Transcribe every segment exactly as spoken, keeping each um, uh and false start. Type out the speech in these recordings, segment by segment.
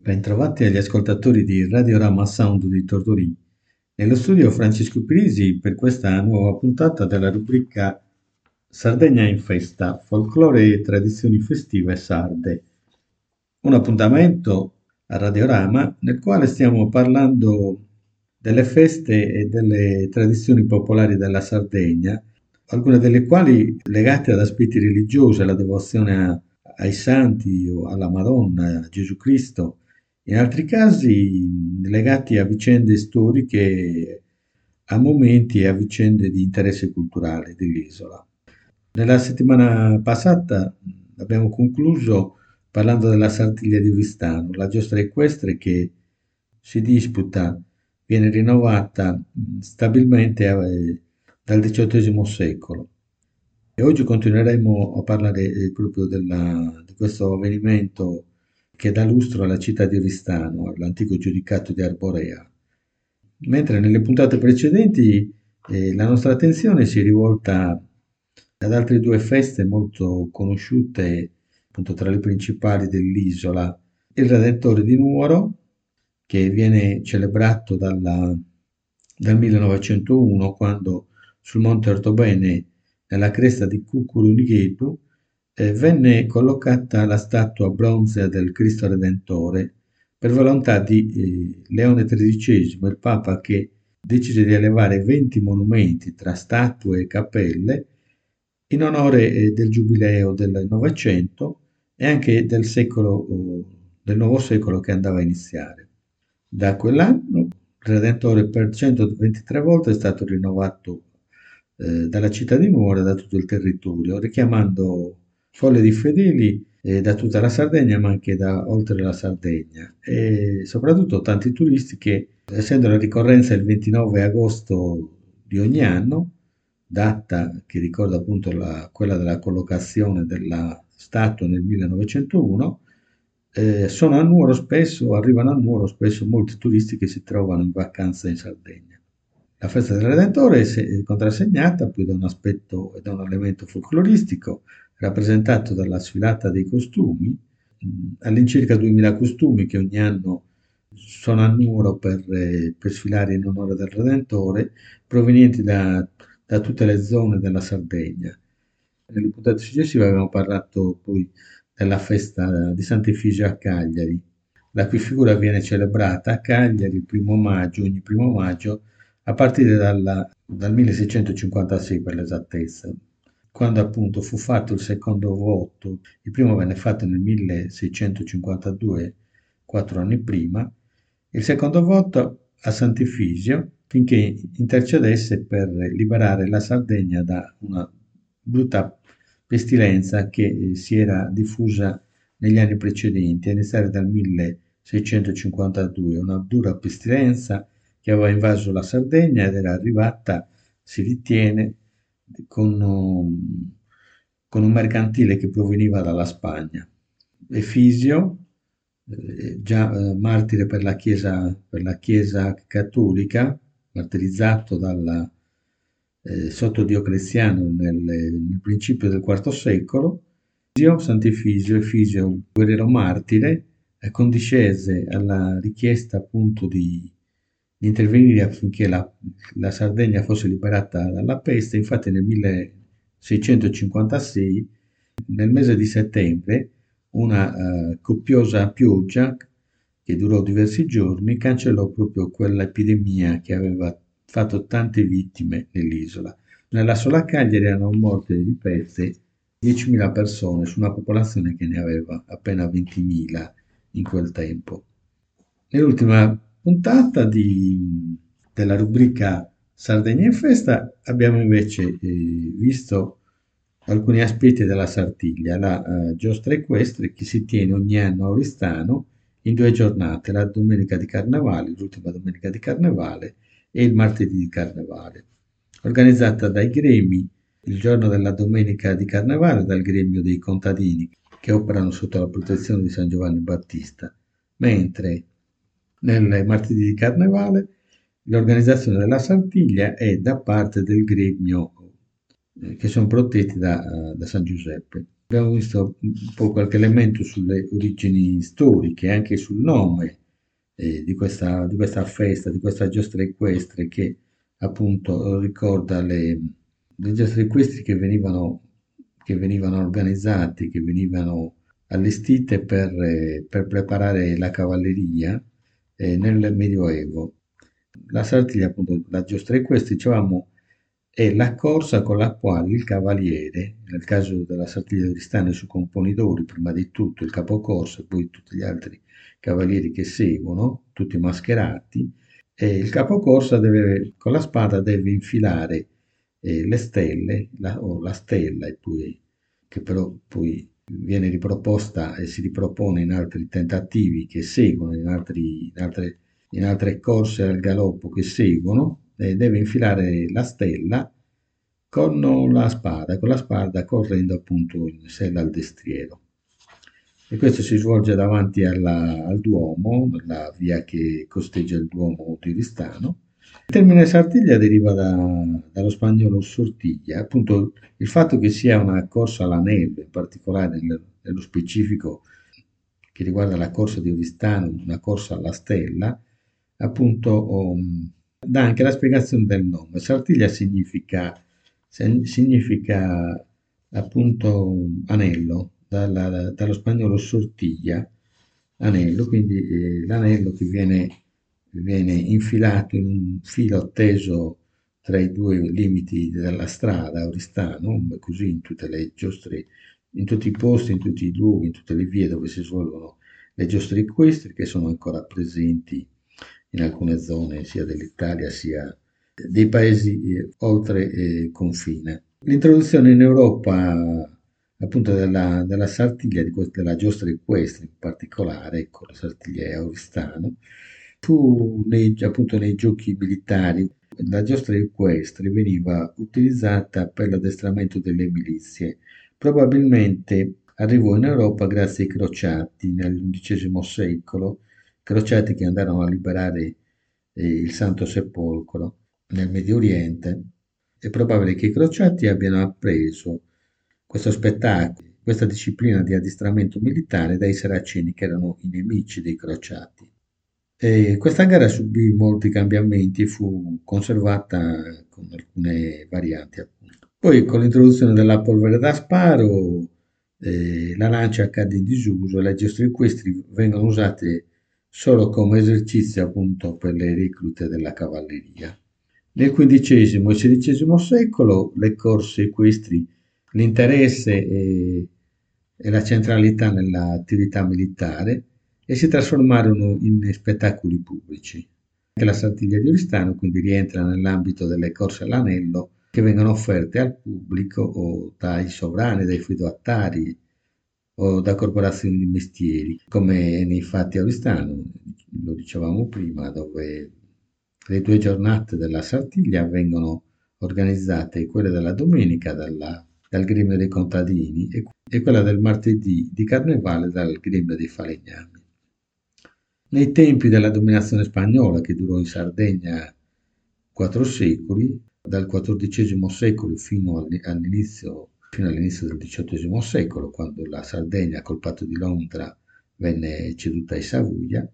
Bentrovati agli ascoltatori di Radiorama Sound di Tortorì. Nello studio Francesco Pirisi per questa nuova puntata della rubrica Sardegna in festa, folklore e tradizioni festive sarde. Un appuntamento a Radiorama nel quale stiamo parlando delle feste e delle tradizioni popolari della Sardegna, alcune delle quali legate ad aspetti religiosi, alla devozione a- ai santi o alla Madonna, a Gesù Cristo, in altri casi mh, legati a vicende storiche, a momenti e a vicende di interesse culturale dell'isola. Nella settimana passata mh, abbiamo concluso parlando della Sartiglia di Oristano, la giostra equestre che si disputa, viene rinnovata mh, stabilmente eh, dal diciottesimo secolo. E oggi continueremo a parlare eh, proprio della- di questo avvenimento che dà lustro alla città di Oristano, all'antico giudicato di Arborea. Mentre nelle puntate precedenti eh, la nostra attenzione si è rivolta ad altre due feste molto conosciute, appunto tra le principali dell'isola, il Redentore di Nuoro, che viene celebrato dalla- dal millenovecentouno, quando sul Monte Ortobene, nella cresta di Cucurunichetu, eh, venne collocata la statua bronzea del Cristo Redentore per volontà di eh, Leone tredicesimo, il Papa, che decise di elevare venti monumenti tra statue e cappelle in onore eh, del giubileo del Novecento e anche del secolo, oh, del nuovo secolo che andava a iniziare. Da quell'anno il Redentore per centoventitré volte è stato rinnovato eh, dalla città di Nuoro e da tutto il territorio, richiamando folle di fedeli eh, da tutta la Sardegna, ma anche da oltre la Sardegna, e soprattutto tanti turisti che, essendo la ricorrenza il ventinove agosto di ogni anno, data che ricorda appunto la- quella della collocazione della statua nel millenovecentouno, eh, sono a Nuoro spesso, arrivano a Nuoro spesso molti turisti che si trovano in vacanza in Sardegna. La festa del Redentore è se- è contrassegnata poi da un aspetto e da un elemento folcloristico rappresentato dalla sfilata dei costumi, mh, all'incirca duemila costumi che ogni anno sono a Nuoro per, eh, per sfilare in onore del Redentore, provenienti da, da tutte le zone della Sardegna. Nelle puntate successive abbiamo parlato poi della festa di Sant'Efisio a Cagliari, la cui figura viene celebrata a Cagliari il primo maggio, ogni primo maggio, a partire dalla- dal milleseicentocinquantasei per l'esattezza, quando appunto fu fatto il secondo voto. Il primo venne fatto nel milleseicentocinquantadue, quattro anni prima, il secondo voto a Sant'Efisio finché intercedesse per liberare la Sardegna da una brutta pestilenza che eh, si era diffusa negli anni precedenti, a iniziare dal milleseicentocinquantadue, una dura pestilenza che aveva invaso la Sardegna ed era arrivata, si ritiene, con, um, con un mercantile che proveniva dalla Spagna. Efisio, eh, già eh, martire per la Chiesa, per la Chiesa cattolica, martirizzato dalla, eh, sotto Diocleziano nel, nel principio del quarto secolo, Sant'Efisio, Efisio, un guerriero martire, eh, condiscese alla richiesta appunto di, di intervenire affinché la, la Sardegna fosse liberata dalla peste. Infatti nel milleseicentocinquantasei, nel mese di settembre, una eh, copiosa pioggia che durò diversi giorni cancellò proprio quell'epidemia che aveva fatto tante vittime nell'isola. Nella sola Cagliari erano morte di peste diecimila persone su una popolazione che ne aveva appena ventimila in quel tempo. Nell'ultima puntata di- della rubrica Sardegna in festa abbiamo invece eh, visto alcuni aspetti della Sartiglia, la eh, giostra equestre che si tiene ogni anno a Oristano in due giornate, la domenica di Carnevale, l'ultima domenica di Carnevale e il martedì di Carnevale, organizzata dai gremi il giorno della domenica di Carnevale dal gremio dei contadini che operano sotto la protezione di San Giovanni Battista, mentre nel martedì di Carnevale l'organizzazione della Sartiglia è da parte del gremio eh, che sono protetti da, da San Giuseppe. abbiamo visto un po' qualche elemento sulle origini storiche, anche sul nome eh, di questa, di questa festa, di questa giostra equestre che appunto ricorda le, le giostre equestri che venivano, che venivano organizzate, che venivano allestite per, eh, per preparare la cavalleria eh, nel Medioevo. La Sartiglia, appunto, la giostra equestre, dicevamo, è la corsa con la quale il cavaliere, nel caso della Sartiglia di Tristano e suoi componitore, prima di tutto il capocorsa e poi tutti gli altri cavalieri che seguono, tutti mascherati, e il capocorsa deve, con la spada deve infilare eh, le stelle, la, o la stella, e poi, che però poi viene riproposta e si ripropone in altri tentativi che seguono, in, altri, in, altre, in altre corse al galoppo che seguono, eh, deve infilare la stella con la spada, con la spada correndo appunto in sella al destriero. E questo si svolge davanti alla- al Duomo, la via che costeggia il Duomo di Ristano. Il termine Sartiglia deriva da- dallo spagnolo sortiglia, appunto il fatto che sia una corsa all'anello, in particolare nel- nello specifico che riguarda la corsa di Oristano, una corsa alla stella, appunto um, dà anche la spiegazione del nome. Sartiglia significa, se- significa appunto um, anello, dalla- dallo spagnolo sortiglia, anello, quindi eh, l'anello che viene, viene infilato in un filo teso tra i due limiti della strada, Oristano, così in tutte le giostre, in tutti i posti, in tutti i luoghi, in tutte le vie dove si svolgono le giostre equestri, che sono ancora presenti in alcune zone sia dell'Italia sia dei paesi eh, oltre eh, confine. L'introduzione in Europa appunto della, della Sartiglia, di questa, della giostra equestre in particolare, ecco, la Sartiglia è a Oristano, fu nei, appunto nei giochi militari. La giostra equestre veniva utilizzata per l'addestramento delle milizie. Probabilmente arrivò in Europa grazie ai crociati nell'undicesimo secolo, crociati che andarono a liberare eh, il Santo Sepolcro nel Medio Oriente. È probabile che i crociati abbiano appreso questo spettacolo, questa disciplina di addestramento militare dai saraceni che erano i nemici dei crociati. E questa gara subì molti cambiamenti e fu conservata con alcune varianti, appunto. Poi con l'introduzione della polvere da sparo, eh, la lancia cadde in disuso e le giostre equestri vengono usate solo come esercizio appunto per le reclute della cavalleria. Nel quindicesimo e sedicesimo secolo le corse equestri, l'interesse e, e la centralità nell'attività militare e si trasformarono in spettacoli pubblici. Anche la Sartiglia di Oristano quindi rientra nell'ambito delle corse all'anello che vengono offerte al pubblico o dai sovrani, dai feudatari o da corporazioni di mestieri, come nei fatti a Oristano, lo dicevamo prima, dove le due giornate della Sartiglia vengono organizzate, quella della domenica dalla- dal gremio dei contadini e, e quella del martedì di carnevale dal gremio dei falegnami. Nei tempi della dominazione spagnola, che durò in Sardegna quattro secoli, dal quattordicesimo secolo fino all- all'inizio, fino all'inizio del diciottesimo secolo, quando la Sardegna col patto di Londra venne ceduta ai Savoia,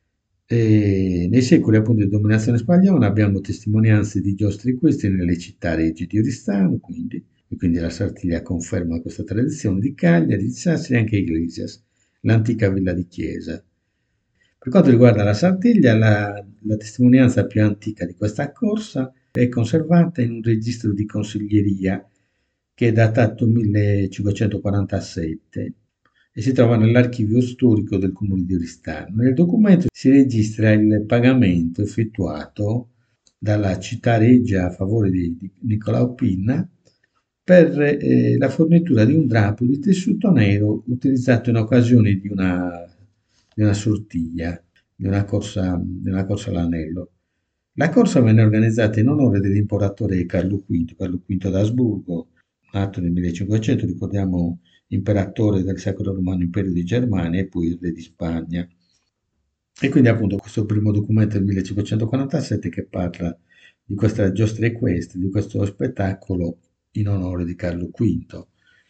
e nei secoli appunto di dominazione spagnola abbiamo testimonianze di giostri questi nelle città regge di Oristano, quindi, e quindi la Sartiglia conferma questa tradizione di Cagliari, di Sassari e anche Iglesias, l'antica villa di Chiesa. Per quanto riguarda la Sartiglia, la, la testimonianza più antica di questa corsa è conservata in un registro di consiglieria che è datato millecinquecentoquarantasette e si trova nell'archivio storico del comune di Oristano. Nel documento si registra il pagamento effettuato dalla città reggia a favore di, di Nicolao Pinna per eh, la fornitura di un drappo di tessuto nero utilizzato in occasione di una, di una sortiglia, di una corsa, di una corsa all'anello. La corsa venne organizzata in onore dell'imperatore Carlo V, Carlo V d'Asburgo, nato nel millecinquecento, ricordiamo imperatore del Sacro Romano Impero di Germania e poi re di Spagna. E quindi appunto questo primo documento del millecinquecentoquarantasette che parla di questa giostra equestre, di questo spettacolo in onore di Carlo V.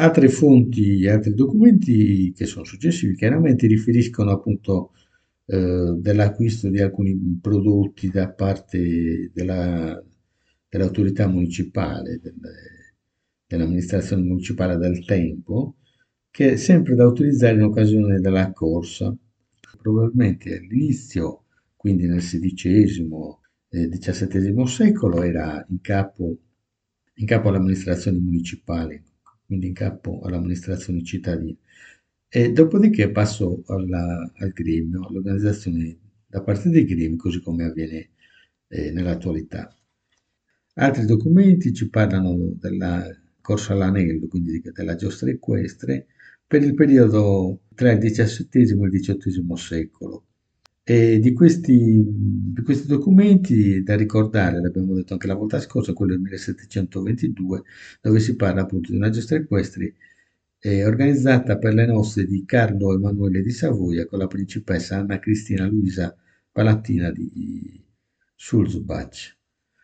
Altre fonti, altri documenti che sono successivi chiaramente riferiscono appunto eh, dell'acquisto di alcuni prodotti da parte della- dell'autorità municipale, del- dell'amministrazione municipale del tempo, che è sempre da utilizzare in occasione della corsa. Probabilmente all'inizio, quindi nel sedicesimo e diciassettesimo secolo, era in capo, in capo alle amministrazioni municipali, quindi in capo alle amministrazioni cittadine. E dopodiché passò alla- al gremio, all'organizzazione da parte dei gremi, così come avviene eh, nell'attualità. Altri documenti ci parlano della corsa all'anello, quindi di- della giostra equestre, per il periodo tra il diciassettesimo e il diciottesimo secolo. E di questi, di questi documenti da ricordare, l'abbiamo detto anche la volta scorsa, quello del millesettecentoventidue, dove si parla appunto di una giostra equestre eh, organizzata per le nozze di Carlo Emanuele di Savoia con la principessa Anna Cristina Luisa Palatina di Sulzbach.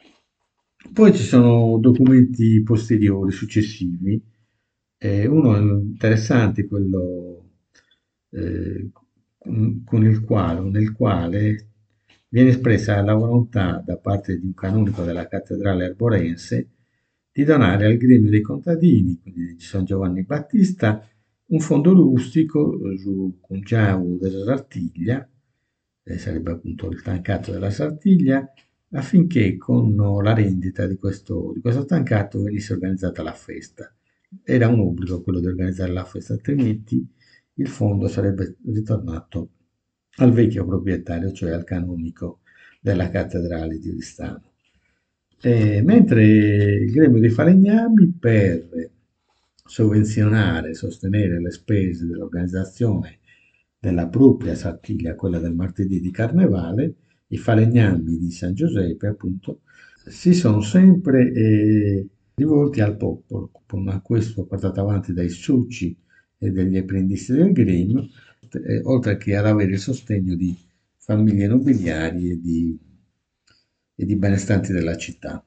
Poi ci sono documenti posteriori, successivi. Eh, uno è interessante, quello eh, con con il quale, o nel quale viene espressa la volontà da parte di un canonico della cattedrale arborense di donare al gremio dei contadini, quindi di San Giovanni Battista, un fondo rustico eh, su Cungiau della Sartiglia, eh, sarebbe appunto il tancato della Sartiglia, affinché con la rendita di questo, di questo tancato venisse organizzata la festa. Era un obbligo quello di organizzare la festa, altrimenti il fondo sarebbe ritornato al vecchio proprietario, cioè al canonico della cattedrale di Oristano. E mentre il gremio dei falegnami, per sovvenzionare e sostenere le spese dell'organizzazione della propria sartiglia, quella del martedì di Carnevale, i falegnami di San Giuseppe, appunto, si sono sempre eh, rivolti al popolo, con questo portato avanti dai succi e degli apprendisti del gremio, eh, oltre che ad avere il sostegno di famiglie nobiliari e di, e di benestanti della città.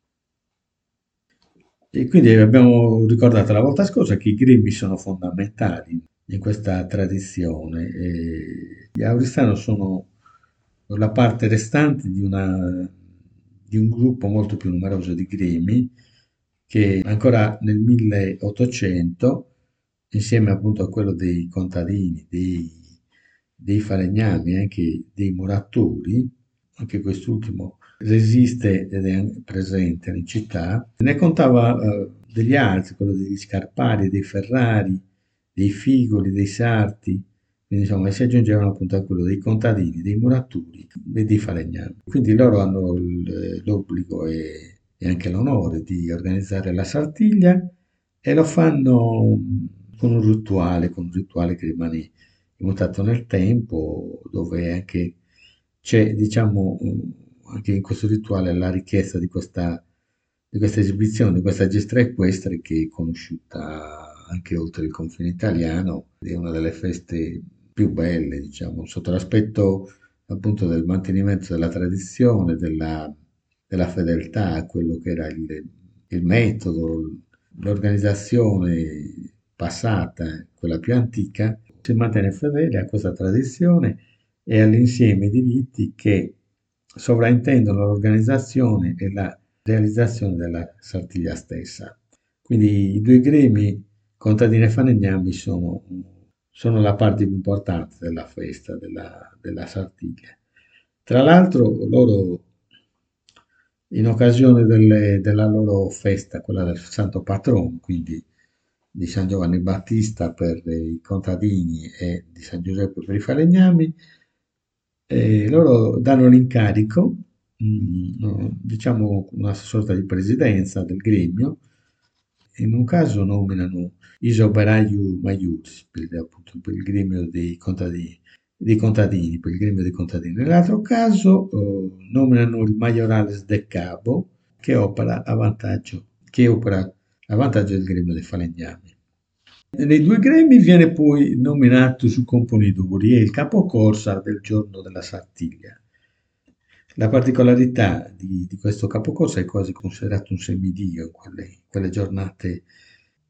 E quindi abbiamo ricordato la volta scorsa che i grembi sono fondamentali in questa tradizione. E gli Auristano sono la parte restante di, una- di un gruppo molto più numeroso di gremi che ancora nel milleottocento, insieme appunto a quello dei contadini, dei, dei falegnami e anche dei muratori, anche quest'ultimo resiste ed è presente in città, ne contava eh, degli altri, quello degli Scarpari, dei Ferrari, dei Figoli, dei Sarti, quindi insomma si aggiungevano appunto a quello dei contadini, dei muratori e dei falegnami. Quindi loro hanno il- l'obbligo e, e anche l'onore di organizzare la sartiglia e lo fanno con un rituale, con un rituale che rimane immutato nel tempo, dove anche c'è, diciamo, un- anche in questo rituale la richiesta di questa, di questa esibizione, di questa giostra equestre che è conosciuta anche oltre il confine italiano, è una delle feste più belle, diciamo, sotto l'aspetto appunto del mantenimento della tradizione, della, della fedeltà a quello che era il, il metodo, l'organizzazione passata, quella più antica, si mantiene fedele a questa tradizione e all'insieme di riti che sovraintendono l'organizzazione e la realizzazione della sartiglia stessa. Quindi i due gremi, contadini e falegnami, sono, sono la parte più importante della festa della, della sartiglia. Tra l'altro, loro, in occasione delle- della loro festa, quella del Santo Patrono, quindi di San Giovanni Battista per i contadini e di San Giuseppe per i falegnami, e loro danno l'incarico, mm, no, diciamo una sorta di presidenza del gremio, in un caso nominano Isoberaiu Maiutis, per, appunto, per il gremio dei contadini, dei contadini, per il gremio dei contadini. Nell'altro caso eh, nominano il Majorales de Cabo, che opera a vantaggio, che opera a vantaggio del gremio dei falegnami. Nei due gremi viene poi nominato su componitore e il capocorsa del giorno della Sartiglia. La particolarità di, di questo capocorsa è quasi considerato un semidio in quelle, in quelle giornate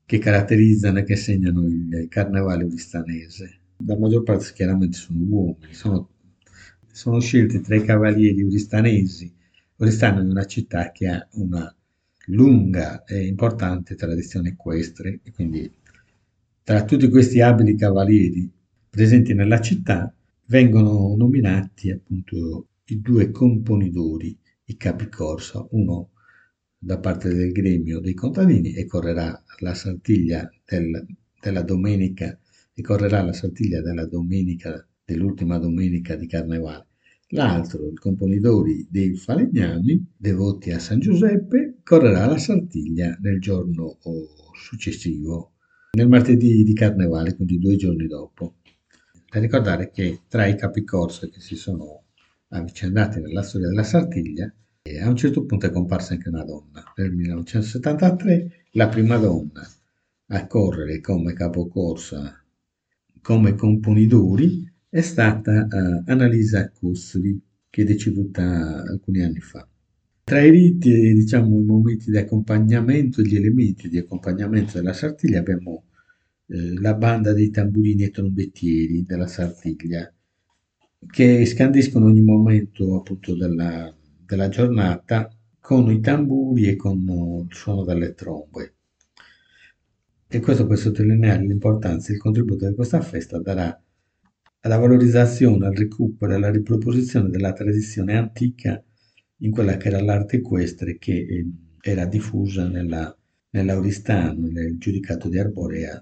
che caratterizzano e che segnano il carnevale uristanese. La maggior parte chiaramente sono uomini, sono, sono scelti tra i cavalieri uristanesi. Oristano è una città che ha una lunga e importante tradizione equestre e quindi tra tutti questi abili cavalieri presenti nella città vengono nominati appunto i due componidori, i capicorsa, uno da parte del gremio dei contadini e correrà la Sartiglia del- della domenica e correrà la Sartiglia della domenica, dell'ultima domenica di Carnevale. L'altro, il componidori dei falegnami, devoti a San Giuseppe, correrà la Sartiglia nel giorno oh, successivo, nel martedì di Carnevale, quindi due giorni dopo. Da ricordare che tra i capicorse che si sono avvicendati nella storia della Sartiglia, e a un certo punto è comparsa anche una donna. Nel millenovecentosettantatré la prima donna a correre come capocorsa, come componidori, è stata eh, Annalisa Costoli, che è deceduta alcuni anni fa. Tra i riti e diciamo, i momenti di accompagnamento, gli elementi di accompagnamento della Sartiglia abbiamo eh, la banda dei tamburini e trombettieri della Sartiglia, che scandiscono ogni momento appunto della, della giornata con i tamburi e con il suono delle trombe. E questo per sottolineare l'importanza e il contributo che questa festa darà alla valorizzazione, al recupero e alla riproposizione della tradizione antica in quella che era l'arte equestre che eh, era diffusa nella, nell'Auristano, nel giudicato di Arborea.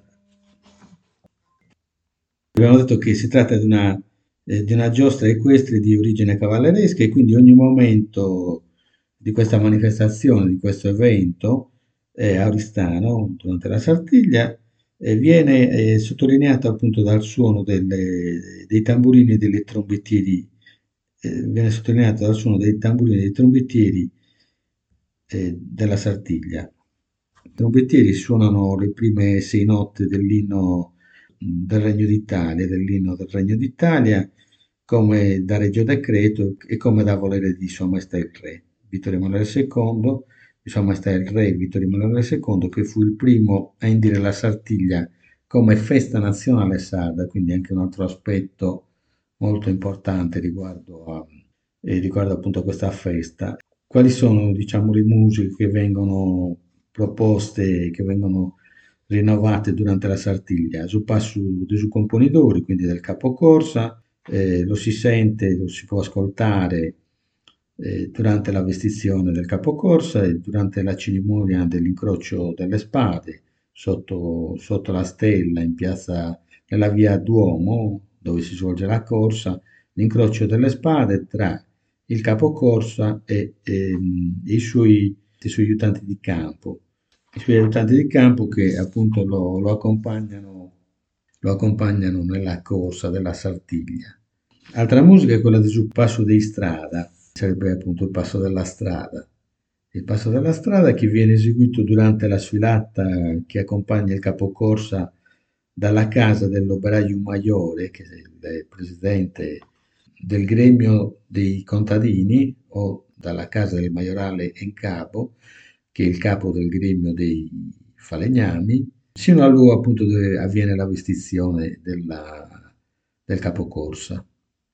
Abbiamo detto che si tratta di una, eh, di una giostra equestre di origine cavalleresca e quindi ogni momento di questa manifestazione, di questo evento eh, auristano durante la Sartiglia eh, viene eh, sottolineato appunto dal suono delle- dei tamburini e delle trombettieri, eh, viene sottolineato dal suono dei tamburini e dei trombettieri eh, della Sartiglia. I trombettieri suonano le prime sei note dell'inno mh, del Regno d'Italia, dell'inno del Regno d'Italia, come da Regio Decreto e come da volere di Sua Maestà il Re. Vittorio Emanuele secondo, di Sua Maestà il Re Vittorio Emanuele secondo, che fu il primo a indire la Sartiglia come festa nazionale sarda, quindi anche un altro aspetto molto importante riguardo a, eh, riguardo appunto a questa festa. Quali sono, diciamo, le musiche che vengono proposte, che vengono rinnovate durante la Sartiglia? Su passo dei su componidori, quindi del capocorsa, eh, lo si sente, lo si può ascoltare eh, durante la vestizione del capocorsa e durante la cerimonia dell'incrocio delle spade sotto, sotto la stella in piazza, nella via Duomo, dove si svolge la corsa, l'incrocio delle spade tra il capocorsa e ehm, i suoi, i suoi aiutanti di campo. I suoi aiutanti di campo che appunto lo, lo accompagnano, lo accompagnano nella corsa della Sartiglia. Altra musica è quella di Sul Passo dei Strada, sarebbe appunto il passo della strada. Il passo della strada che viene eseguito durante la sfilata che accompagna il capocorsa dalla casa dell'operaio Maiore, che è il presidente del gremio dei contadini, o dalla casa del maiorale in capo, che è il capo del gremio dei falegnami, sino al luogo appunto dove avviene la vestizione della- del capocorsa.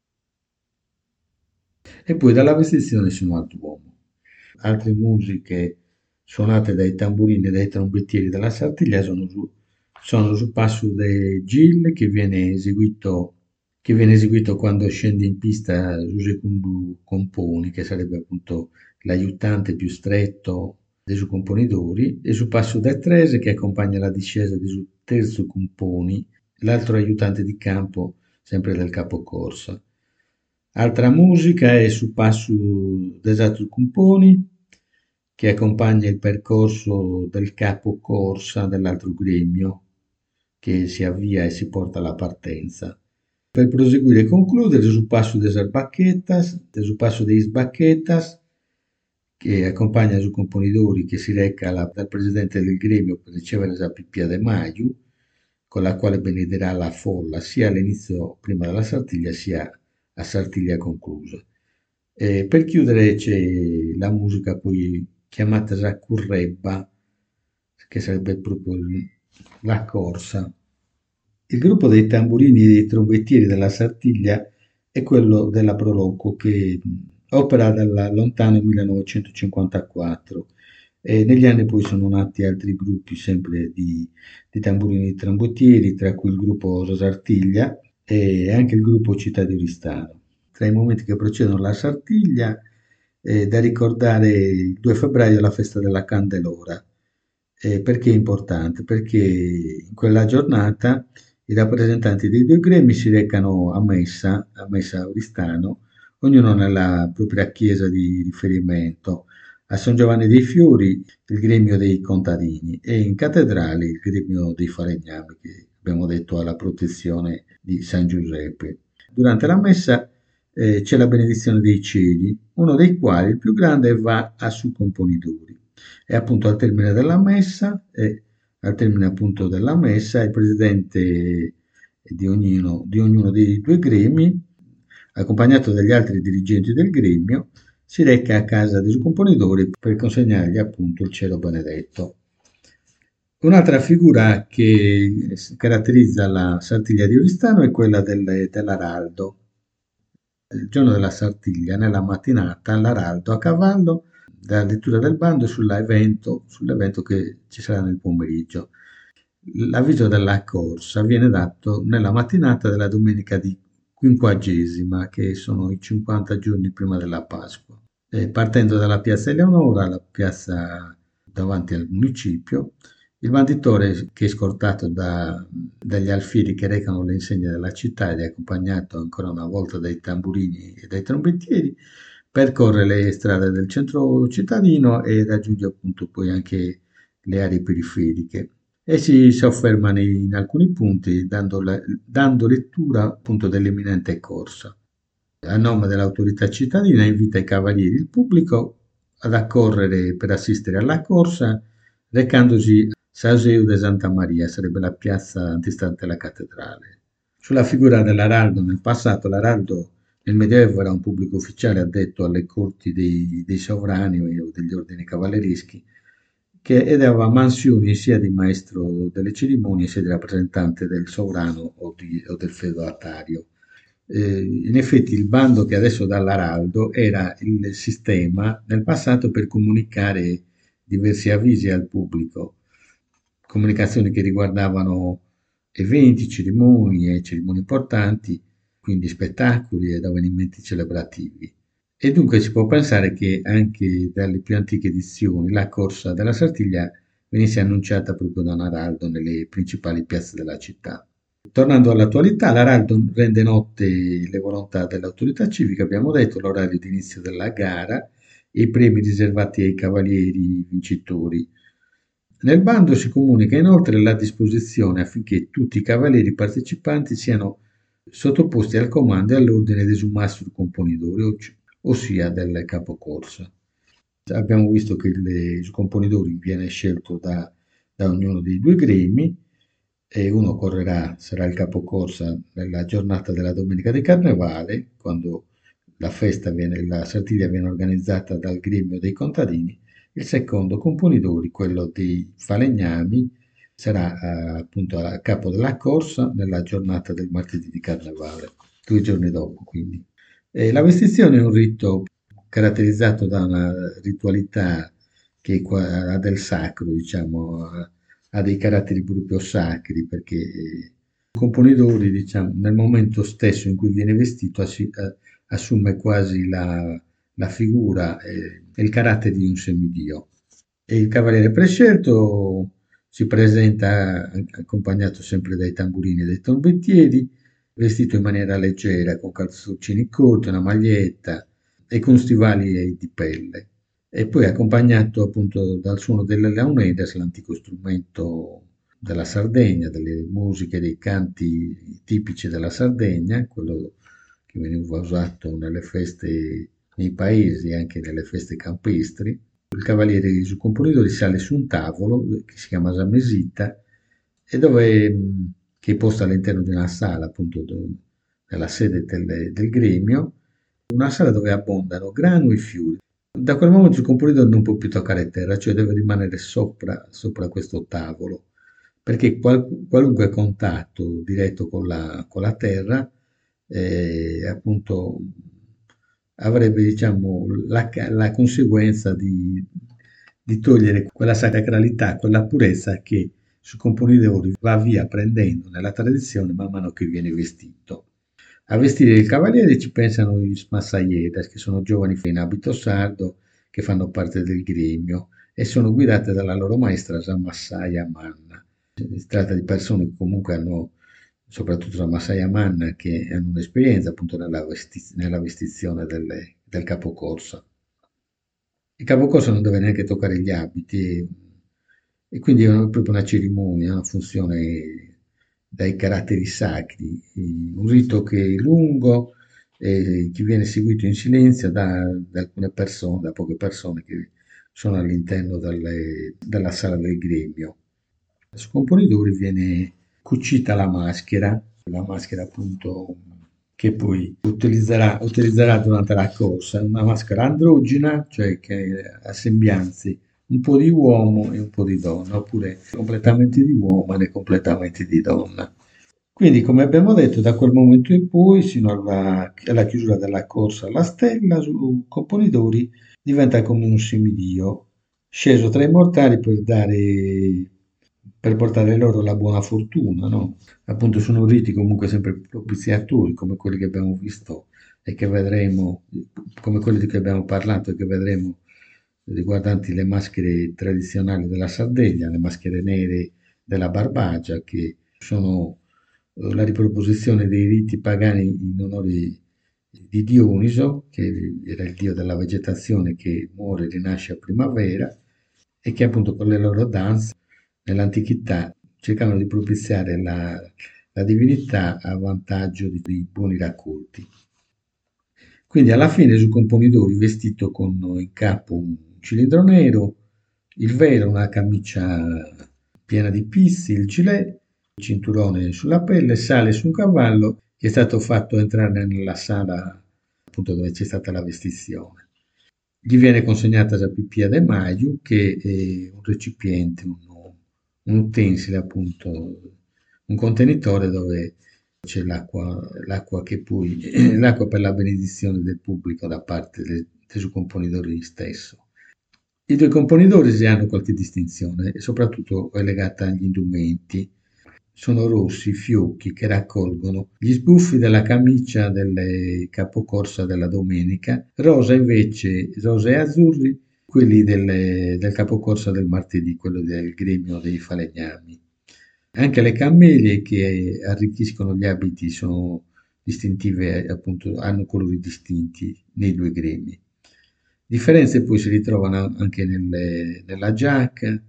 E poi dalla vestizione sino al Duomo. Altre musiche suonate dai tamburini e dai trombettieri della Sartiglia sono su, sono su Passo de Gil che viene eseguito, che viene eseguito quando scende in pista Giuseppe Componi, che sarebbe appunto l'aiutante più stretto dei suoi componidori, e su Passo de Trese che accompagna la discesa di su Terzo Componi, l'altro aiutante di campo sempre del capocorsa. Altra musica è su Passo d'Esatto Componi, che accompagna il percorso del capo corsa dell'altro gremio, che si avvia e si porta alla partenza. Per proseguire e concludere, su Passo de Baquetas, su Passo de Baquetas, che accompagna su componidori che si reca alla- dal presidente del gremio per ricevere la Pipia de Maio, con la quale benedirà la folla sia all'inizio prima della Sartiglia sia a Sartiglia conclusa. E per chiudere c'è la musica poi chiamata Zacurrebba, che sarebbe proprio il- la corsa. Il gruppo dei tamburini e dei trombettieri della Sartiglia è quello della Proloco che mh, opera dal lontano millenovecentocinquantaquattro e negli anni poi sono nati altri gruppi sempre di, di tamburini e trombettieri, tra cui il gruppo Sartiglia e anche il gruppo Città di Oristano. Tra i momenti che precedono la Sartiglia è da ricordare il due febbraio la festa della Candelora. Eh, perché è importante? Perché in quella giornata i rappresentanti dei due gremi si recano a messa, a messa a Oristano, ognuno nella propria chiesa di riferimento. A San Giovanni dei Fiori il gremio dei contadini e in cattedrale il gremio dei falegnami, che abbiamo detto alla protezione di San Giuseppe. Durante la messa eh, c'è la benedizione dei cieli, uno dei quali, il più grande, va a su componitori. E appunto al termine della messa, e al termine appunto della messa, il presidente di ognuno, di ognuno dei due gremi, accompagnato dagli altri dirigenti del gremio, si reca a casa dei suoi componitori per consegnargli appunto il cielo benedetto. Un'altra figura che caratterizza la Sartiglia di Oristano è quella del- dell'araldo. Il giorno della Sartiglia, nella mattinata, all'araldo a cavallo della lettura del bando sull'evento, sull'evento che ci sarà nel pomeriggio. L'avviso della corsa viene dato nella mattinata della domenica di quinquagesima, che sono i cinquanta giorni prima della Pasqua. E partendo dalla piazza Eleonora, la piazza davanti al municipio, il banditore, che è scortato da- dagli alfieri che recano le insegne della città ed è accompagnato ancora una volta dai tamburini e dai trombettieri, percorre le strade del centro cittadino e raggiunge appunto poi anche le aree periferiche e si soffermano in alcuni punti dando, la- dando lettura appunto dell'imminente corsa. A nome dell'autorità cittadina invita i cavalieri e il pubblico ad accorrere per assistere alla corsa recandosi a Saseu de Santa Maria, sarebbe la piazza antistante la cattedrale. Sulla figura dell'araldo nel passato, l'araldo nel Medioevo era un pubblico ufficiale addetto alle corti dei, dei sovrani o degli ordini cavallereschi che ed aveva mansioni sia di maestro delle cerimonie sia di rappresentante del sovrano o, di- o del feudatario. Eh, in effetti il bando che adesso dà l'Araldo era il sistema nel passato per comunicare diversi avvisi al pubblico, comunicazioni che riguardavano eventi, cerimonie, cerimonie importanti, quindi spettacoli ed avvenimenti celebrativi. E dunque si può pensare che anche dalle più antiche edizioni la corsa della Sartiglia venisse annunciata proprio da un araldo nelle principali piazze della città. Tornando all'attualità, l'Araldo rende note le volontà dell'autorità civica, abbiamo detto, l'orario di inizio della gara e i premi riservati ai cavalieri vincitori. Nel bando si comunica inoltre la disposizione affinché tutti i cavalieri partecipanti siano sottoposti al comando e all'ordine dei su mastro componitore, ossia del capocorsa. Abbiamo visto che il componitore viene scelto da, da ognuno dei due gremi e uno correrà, sarà il capocorsa nella giornata della domenica di Carnevale, quando la festa viene, la Sartiglia viene organizzata dal gremio dei contadini. Il secondo componitore, quello dei falegnami, sarà eh, appunto a capo della corsa nella giornata del martedì di Carnevale, due giorni dopo quindi. E la vestizione è un rito caratterizzato da una ritualità che qua- ha del sacro, diciamo, ha, ha dei caratteri proprio sacri, perché i componitore, diciamo, nel momento stesso in cui viene vestito, assi- eh, assume quasi la, la figura e e il carattere di un semidio. E il cavaliere prescelto si presenta accompagnato sempre dai tamburini e dai trombettieri, vestito in maniera leggera, con calzoncini corti, una maglietta e con stivali di pelle. E poi accompagnato appunto dal suono delle launedas, l'antico strumento della Sardegna, delle musiche, dei canti tipici della Sardegna, quello che veniva usato nelle feste nei paesi, anche nelle feste campestri. Il cavaliere su componitore sale su un tavolo che si chiama Samesita e dove, mh, che è posta all'interno di una sala, appunto, do- nella sede del, del gremio, una sala dove abbondano grano e fiori. Da quel momento il componitore non può più toccare terra, cioè deve rimanere sopra, sopra questo tavolo perché qual- qualunque contatto diretto con la, con la terra eh, appunto avrebbe diciamo, la, ca- la conseguenza di, di togliere quella sacralità, quella purezza che sui componitore va via prendendo nella tradizione man mano che viene vestito. A vestire il cavaliere ci pensano gli massaiedas, che sono giovani in abito sardo che fanno parte del gremio e sono guidate dalla loro maestra Massaia Manna. Si tratta di persone che comunque hanno, soprattutto la Massaia Manna, che hanno un'esperienza appunto nella, vesti- nella vestizione delle- del capocorsa. Il capocorso non deve neanche toccare gli abiti e quindi è una- proprio una cerimonia, una funzione dai caratteri sacri, un rito che è lungo e che viene seguito in silenzio da, da alcune persone, da poche persone che sono all'interno delle- della sala del gremio. Su Componitore viene cucita la maschera, la maschera appunto che poi utilizzerà, utilizzerà durante la corsa, una maschera androgina, cioè che ha sembianze un po' di uomo e un po' di donna, oppure completamente di uomo e completamente di donna. Quindi, come abbiamo detto, da quel momento in poi, sino alla, alla chiusura della corsa alla stella, su Componidori diventa come un semidio, sceso tra i mortali per dare, per portare loro la buona fortuna, no? Appunto sono riti comunque sempre propiziatori, come quelli che abbiamo visto e che vedremo, come quelli di cui abbiamo parlato e che vedremo riguardanti le maschere tradizionali della Sardegna, le maschere nere della Barbagia, che sono eh, la riproposizione dei riti pagani in onore di Dioniso, che era il dio della vegetazione che muore e rinasce a primavera, e che appunto con le loro danze nell'antichità cercavano di propiziare la, la divinità a vantaggio di, di buoni raccolti. Quindi alla fine sul componitore vestito con in capo un cilindro nero, il velo, una camicia piena di pizzi, il gilet, il cinturone sulla pelle, sale su un cavallo che è stato fatto entrare nella sala appunto dove c'è stata la vestizione. Gli viene consegnata da Pipia de Maio che è un recipiente, un, un utensile appunto, un contenitore dove c'è l'acqua, l'acqua che poi, l'acqua per la benedizione del pubblico da parte del, del suo componitore stesso. I due componitore si hanno qualche distinzione e soprattutto è legata agli indumenti. Sono rossi i fiocchi che raccolgono gli sbuffi della camicia del capocorsa della domenica, rosa invece, rosa e azzurri, quelli del, del capocorsa del martedì, quello del gremio dei falegnami. Anche le cammelie che arricchiscono gli abiti sono distintive, appunto, hanno colori distinti nei due gremi. Differenze poi si ritrovano anche nelle- nella giacca,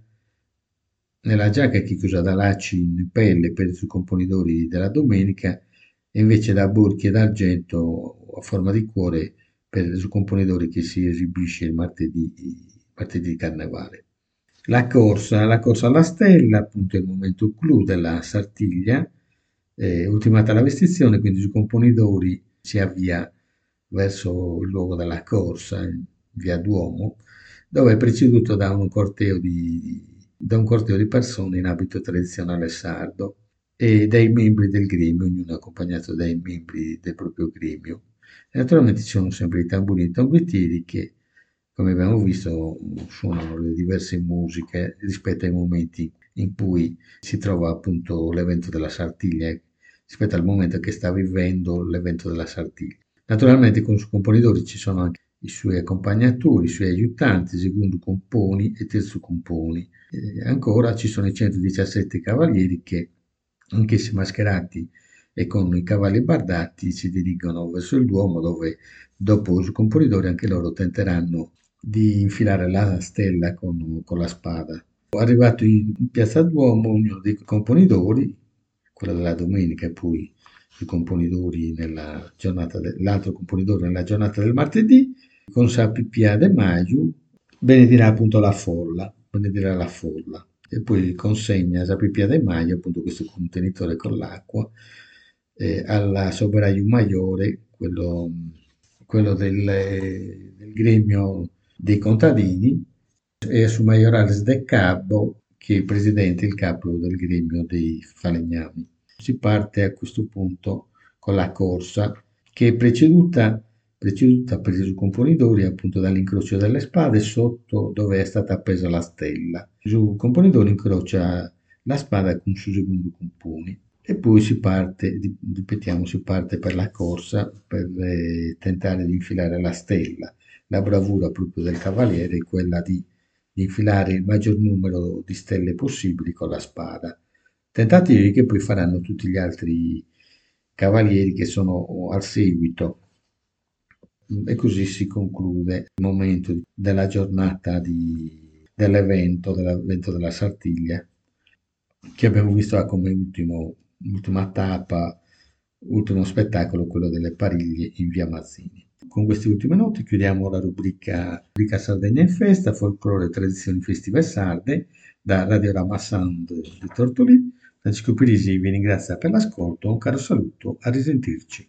nella giacca che è chiusa da lacci in pelle per i componitore della domenica e invece da borchie d'argento a forma di cuore per il componitore che si esibisce il martedì, martedì di carnevale. La corsa, la corsa alla stella, appunto è il momento clou della Sartiglia, eh, ultimata la vestizione, quindi sui componidori si avvia verso il luogo della corsa, in via Duomo, dove è preceduto da un corteo di, da un corteo di persone in abito tradizionale sardo e dai membri del gremio, ognuno accompagnato dai membri del proprio gremio. E naturalmente ci sono sempre i tamburini e i tamburieri che, come abbiamo visto, suonano le diverse musiche rispetto ai momenti in cui si trova appunto l'evento della Sartiglia, rispetto al momento che sta vivendo l'evento della Sartiglia. Naturalmente con i suoi compositori ci sono anche i suoi accompagnatori, i suoi aiutanti, secondo componi e terzo componi. E ancora ci sono i centodiciassette cavalieri che, anch'essi mascherati e con i cavalli bardati, si dirigono verso il Duomo dove dopo i compositori anche loro tenteranno di infilare la stella con, con la spada. Arrivato in, in piazza Duomo, ognuno dei componitori, quello della domenica e poi i componidori nella giornata de- l'altro componitore nella giornata del martedì, con Sa Pipia de Maio, benedirà appunto la folla, benedirà la folla e poi consegna a Sa Pipia de Maio appunto questo contenitore con l'acqua eh, alla Soberaio Maiore, quello, quello del, del gremio dei contadini, e su Maiorales de Cabo che è il presidente, il capo del gremio dei falegnami. Si parte a questo punto con la corsa, che è preceduta, preceduta per i componitore appunto dall'incrocio delle spade sotto dove è stata appesa la stella. Il componitore incrocia la spada con il suo secondo compone e poi si parte, ripetiamo, si parte per la corsa per eh, tentare di infilare la stella. La bravura proprio del cavaliere è quella di, di infilare il maggior numero di stelle possibili con la spada. Tentativi che poi faranno tutti gli altri cavalieri che sono al seguito. E così si conclude il momento della giornata di, dell'evento, dell'evento della Sartiglia, che abbiamo visto come ultimo, ultima tappa, ultimo spettacolo, quello delle Pariglie in via Mazzini. Con queste ultime note chiudiamo la rubrica, rubrica Sardegna in festa, folklore, tradizioni festive sarde, da Radiorama Sound di Tortolì. Francesco Pirisi vi ringrazia per l'ascolto, un caro saluto, a risentirci.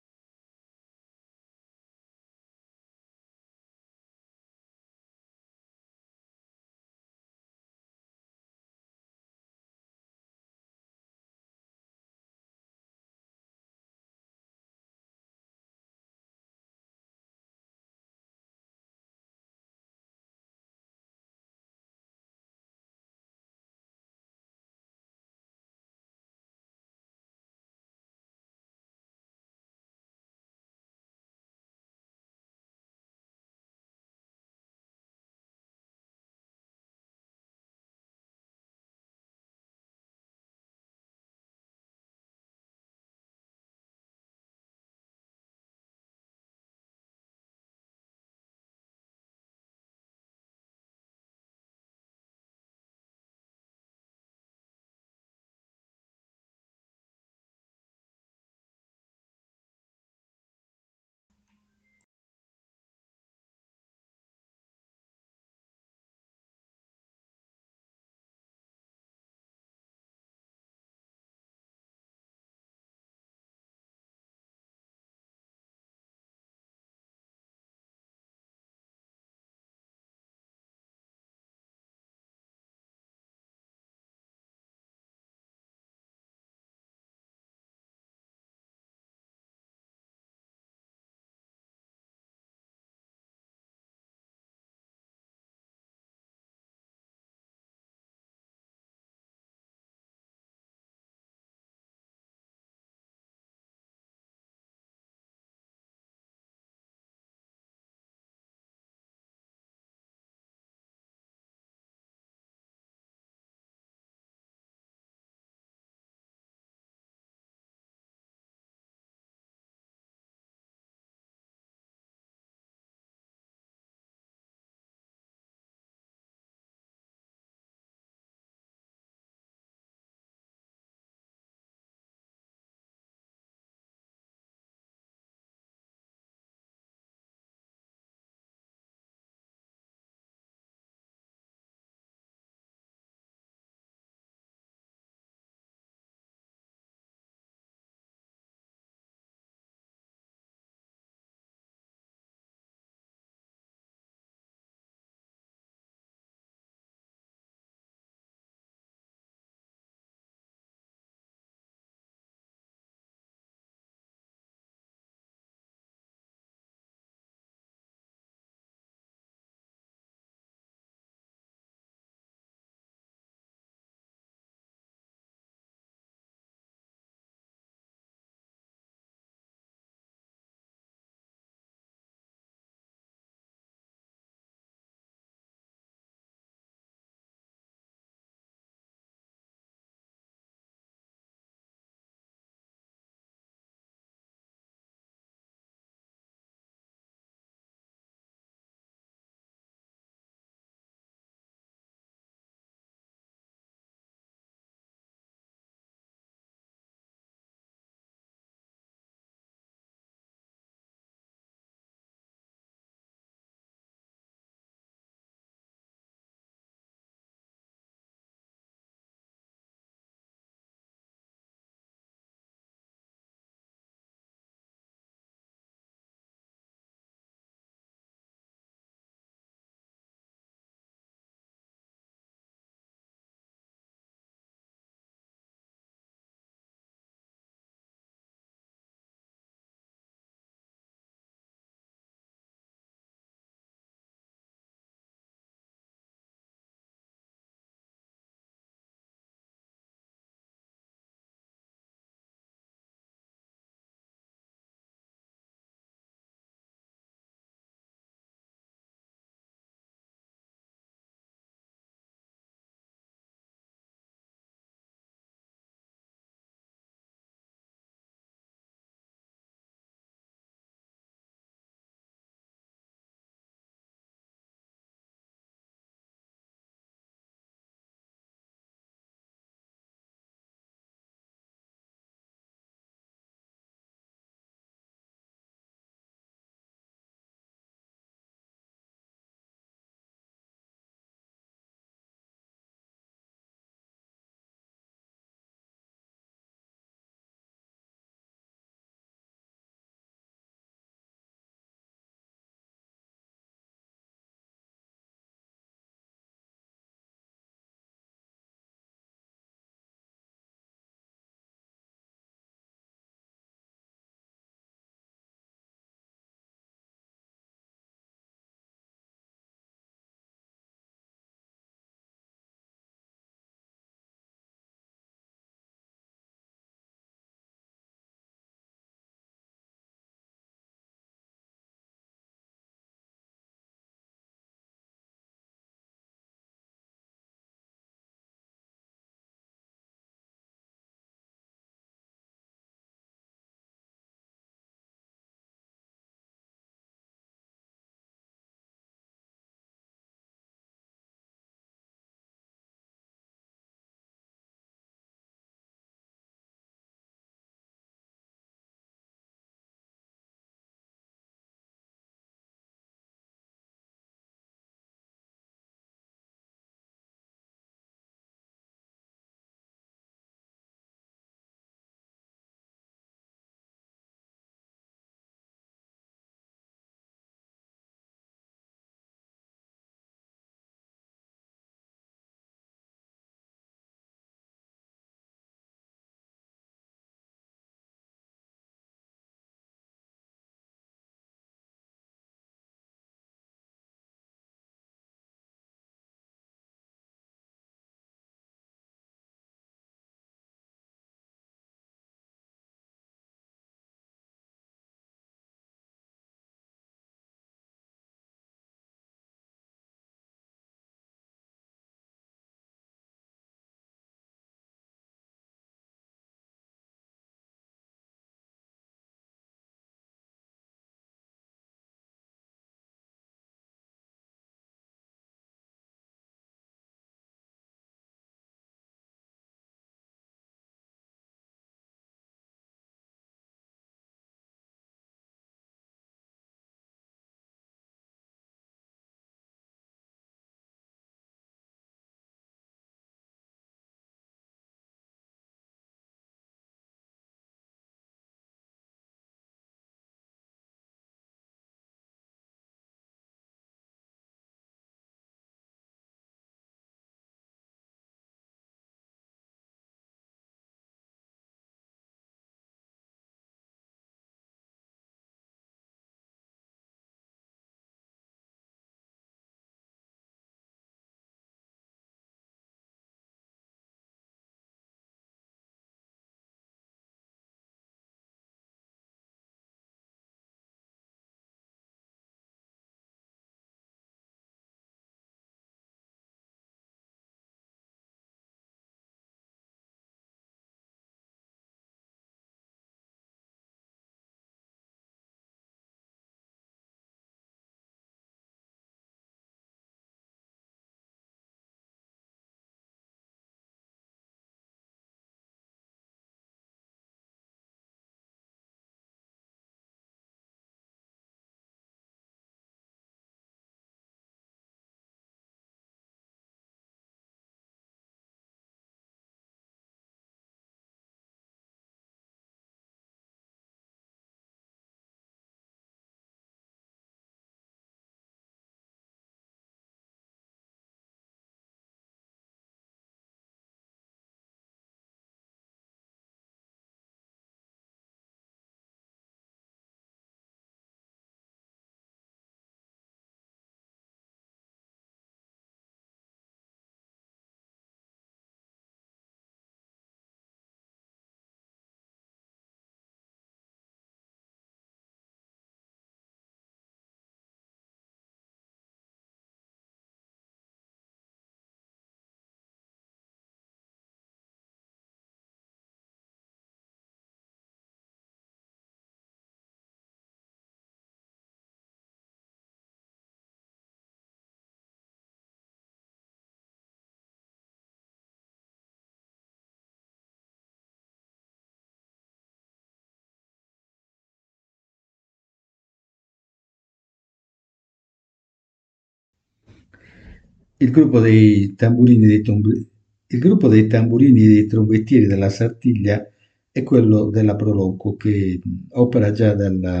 Il gruppo dei tamburini dei tomb- il gruppo dei tamburini e dei trombettieri della Sartiglia è quello della Proloco che mh, opera già dal